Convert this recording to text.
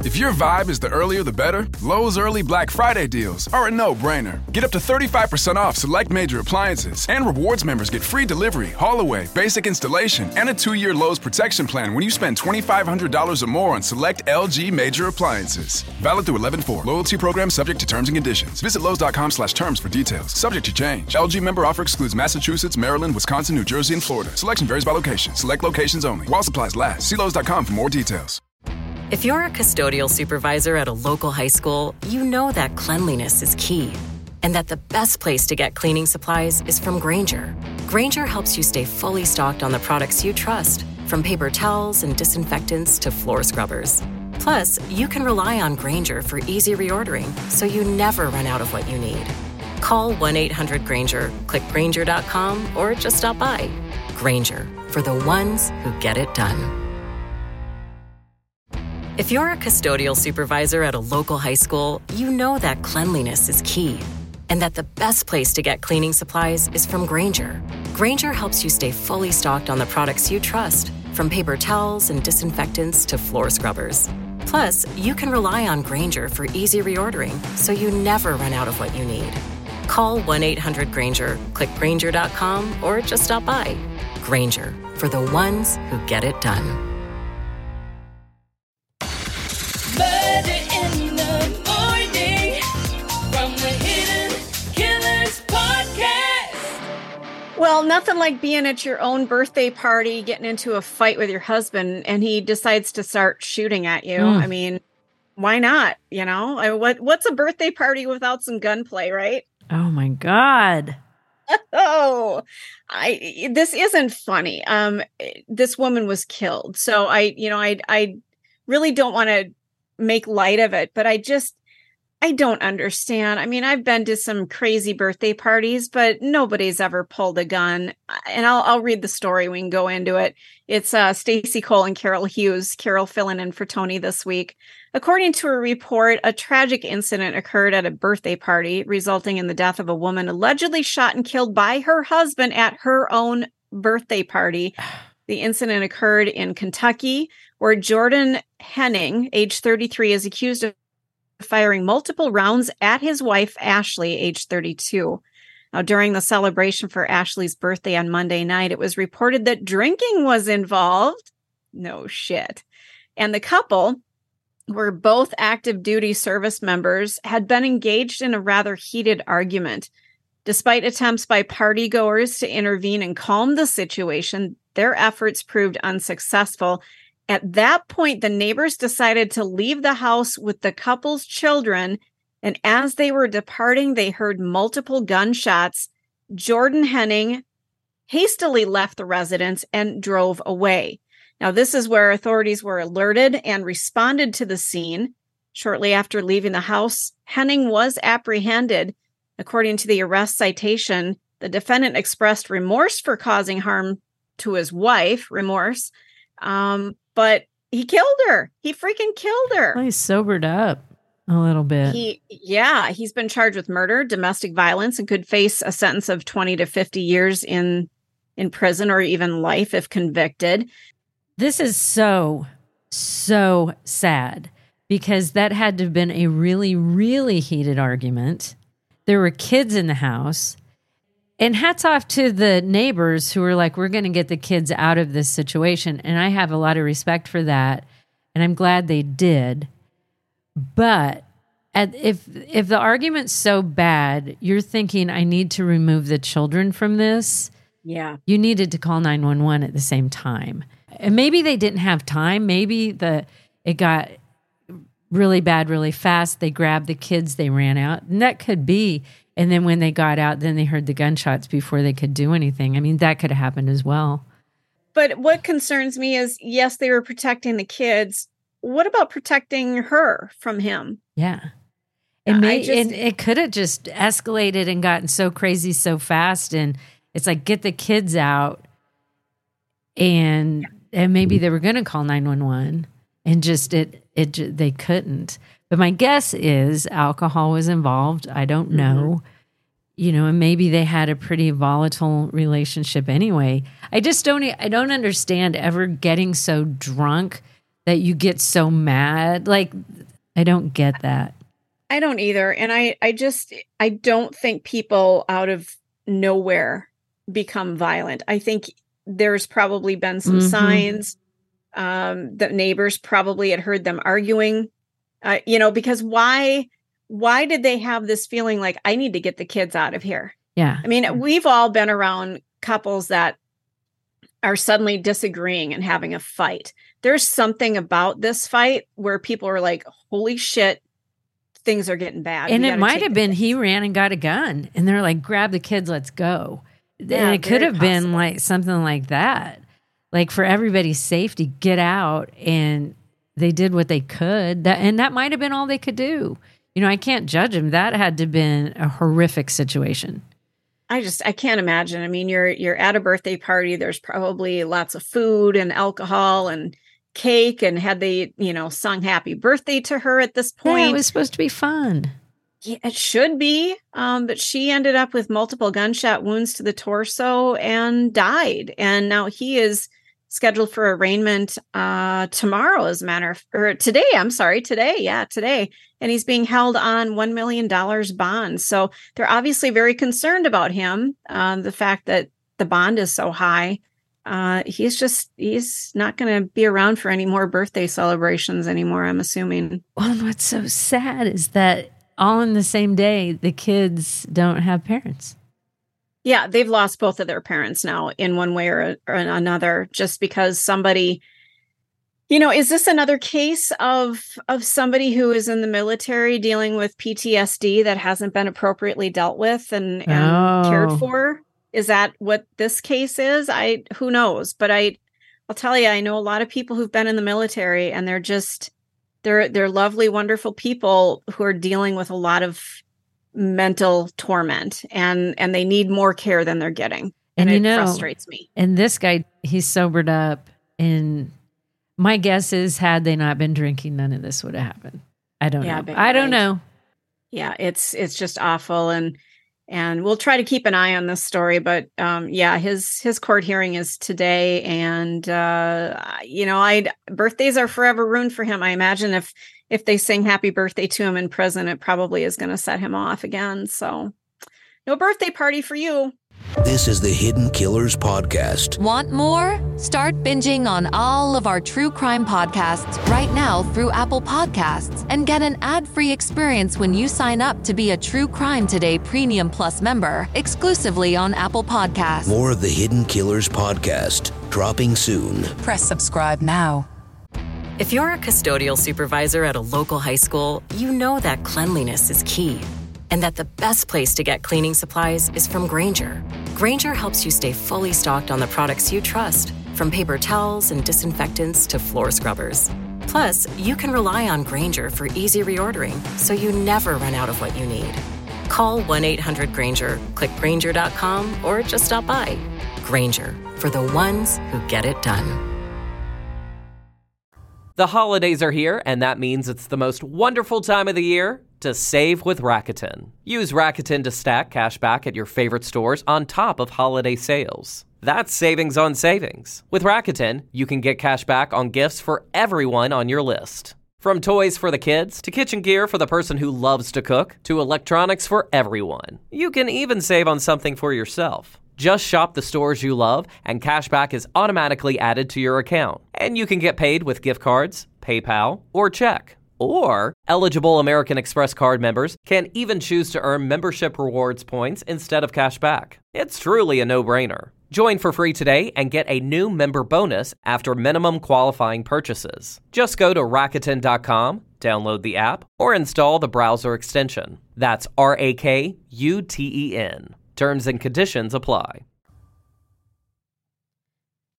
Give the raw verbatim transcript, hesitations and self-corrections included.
If your vibe is the earlier the better, Lowe's early Black Friday deals are a no-brainer. Get up to thirty-five percent off select major appliances, and rewards members get free delivery, haul-away, basic installation, and a two-year Lowe's protection plan when you spend twenty-five hundred dollars or more on select L G major appliances. Valid through eleven four. Loyalty program subject to terms and conditions. Visit Lowe's.com slash terms for details. Subject to change. L G member offer excludes Massachusetts, Maryland, Wisconsin, New Jersey, and Florida. Selection varies by location. Select locations only. While supplies last. See Lowe's dot com for more details. If you're a custodial supervisor at a local high school, you know that cleanliness is key and that the best place to get cleaning supplies is from Grainger. Grainger helps you stay fully stocked on the products you trust, from paper towels and disinfectants to floor scrubbers. Plus, you can rely on Grainger for easy reordering, so you never run out of what you need. Call one eight hundred Grainger, click Grainger dot com, or just stop by. Grainger, for the ones who get it done. If you're a custodial supervisor at a local high school, you know that cleanliness is key and that the best place to get cleaning supplies is from Grainger. Grainger helps you stay fully stocked on the products you trust, from paper towels and disinfectants to floor scrubbers. Plus, you can rely on Grainger for easy reordering, so you never run out of what you need. Call one eight hundred Grainger, click Grainger dot com, or just stop by. Grainger, for the ones who get it done. Murder in the morning from the Hidden Killers podcast. Well, nothing like being at your own birthday party, getting into a fight with your husband, and he decides to start shooting at you. Mm. I mean, why not? You know, I, what what's a birthday party without some gunplay, right? Oh my God. Oh, I this isn't funny. Um, this woman was killed, so I, you know, I I really don't want to make light of it, but I just, I don't understand. I mean, I've been to some crazy birthday parties, but nobody's ever pulled a gun. And I'll I'll read the story. We can go into it. It's uh, Stacey Cole and Carol Hughes. Carol filling in for Tony this week. According to a report, a tragic incident occurred at a birthday party, resulting in the death of a woman allegedly shot and killed by her husband at her own birthday party. The incident occurred in Kentucky, where Jordan Henning, age thirty-three, is accused of firing multiple rounds at his wife, Ashley, age thirty-two. Now, during the celebration for Ashley's birthday on Monday night, it was reported that drinking was involved. No shit. And the couple, who were both active duty service members, had been engaged in a rather heated argument. Despite attempts by partygoers to intervene and calm the situation, their efforts proved unsuccessful. At that point, the neighbors decided to leave the house with the couple's children, and as they were departing, they heard multiple gunshots. Jordan Henning hastily left the residence and drove away. Now, this is where authorities were alerted and responded to the scene. Shortly after leaving the house, Henning was apprehended. According to the arrest citation, the defendant expressed remorse for causing harm to his wife, remorse, um, but he killed her. He freaking killed her. Well, he's sobered up a little bit. He, yeah, he's been charged with murder, domestic violence, and could face a sentence of twenty to fifty years in in prison or even life if convicted. This is so, so sad because that had to have been a really, really heated argument. There were kids in the house. And hats off to the neighbors who were like, we're going to get the kids out of this situation. And I have a lot of respect for that. And I'm glad they did. But at, if if the argument's so bad, you're thinking, I need to remove the children from this. Yeah. You needed to call nine one one at the same time. And maybe they didn't have time. Maybe the it got really bad really fast. They grabbed the kids. They ran out. And that could be. And then when they got out, then they heard the gunshots before they could do anything. I mean, that could have happened as well. But what concerns me is, yes, they were protecting the kids. What about protecting her from him? Yeah. And, may, just, and it could have just escalated and gotten so crazy so fast. And it's like, get the kids out. And yeah. and maybe they were going to call nine one one. And just it it they couldn't. But my guess is alcohol was involved. I don't know. Mm-hmm. You know, and maybe they had a pretty volatile relationship anyway. I just don't I don't understand ever getting so drunk that you get so mad. Like, I don't get that. I don't either. And I, I just, I don't think people out of nowhere become violent. I think there's probably been some mm-hmm. signs um, that neighbors probably had heard them arguing, uh, you know, because why, why did they have this feeling like, I need to get the kids out of here? Yeah. I mean, we've all been around couples that are suddenly disagreeing and having a fight. There's something about this fight where people are like, holy shit, things are getting bad. And it might have been he ran and got a gun and they're like, grab the kids, let's go. Yeah, and it could have possible. been like something like that. Like, for everybody's safety, get out. And they did what they could. That, and that might have been all they could do. You know, I can't judge them. That had to have been a horrific situation. I just, I can't imagine. I mean, you're, you're at a birthday party. There's probably lots of food and alcohol and cake. And had they, you know, sung happy birthday to her at this point? Yeah, it was supposed to be fun. Yeah, it should be. Um, but she ended up with multiple gunshot wounds to the torso and died. And now he is scheduled for arraignment uh, tomorrow, as a matter of, or today, I'm sorry, today. Yeah, today. And he's being held on one million dollars bond. So they're obviously very concerned about him. Um, the fact that the bond is so high. Uh, he's just, he's not going to be around for any more birthday celebrations anymore, I'm assuming. Well, and what's so sad is that all in the same day, the kids don't have parents. Yeah, they've lost both of their parents now in one way or, or another, just because somebody, you know, is this another case of of somebody who is in the military dealing with P T S D that hasn't been appropriately dealt with and, and oh. cared for? Is that what this case is? I who knows? But I, I'll tell you, I know a lot of people who've been in the military, and they're just they're they're lovely, wonderful people who are dealing with a lot of mental torment, and and they need more care than they're getting. And, and you it know, frustrates me. And this guy, he's sobered up, and my guess is, had they not been drinking, none of this would have happened. I don't yeah, know. I don't know. Yeah, it's it's just awful, and and we'll try to keep an eye on this story. But um, yeah, his his court hearing is today, and uh, you know, I birthdays are forever ruined for him. I imagine if if they sing happy birthday to him in prison, it probably is going to set him off again. So, no birthday party for you. This is the Hidden Killers Podcast. Want more? Start binging on all of our true crime podcasts right now through Apple Podcasts, and get an ad-free experience when you sign up to be a True Crime Today Premium Plus member, exclusively on Apple Podcasts. More of the Hidden Killers Podcast, dropping soon. Press subscribe now. If you're a custodial supervisor at a local high school, you know that cleanliness is key, and that the best place to get cleaning supplies is from Grainger. Grainger helps you stay fully stocked on the products you trust, from paper towels and disinfectants to floor scrubbers. Plus, you can rely on Grainger for easy reordering, so you never run out of what you need. Call one eight hundred Grainger, click Grainger dot com, or just stop by. Grainger, for the ones who get it done. The holidays are here, and that means it's the most wonderful time of the year to save with Rakuten. Use Rakuten to stack cash back at your favorite stores on top of holiday sales. That's savings on savings. With Rakuten, you can get cash back on gifts for everyone on your list. From toys for the kids, to kitchen gear for the person who loves to cook, to electronics for everyone. You can even save on something for yourself. Just shop the stores you love, and cashback is automatically added to your account. And you can get paid with gift cards, PayPal, or check. Or, eligible American Express card members can even choose to earn membership rewards points instead of cashback. It's truly a no-brainer. Join for free today and get a new member bonus after minimum qualifying purchases. Just go to Rakuten dot com, download the app, or install the browser extension. That's R A K U T E N. Terms and conditions apply.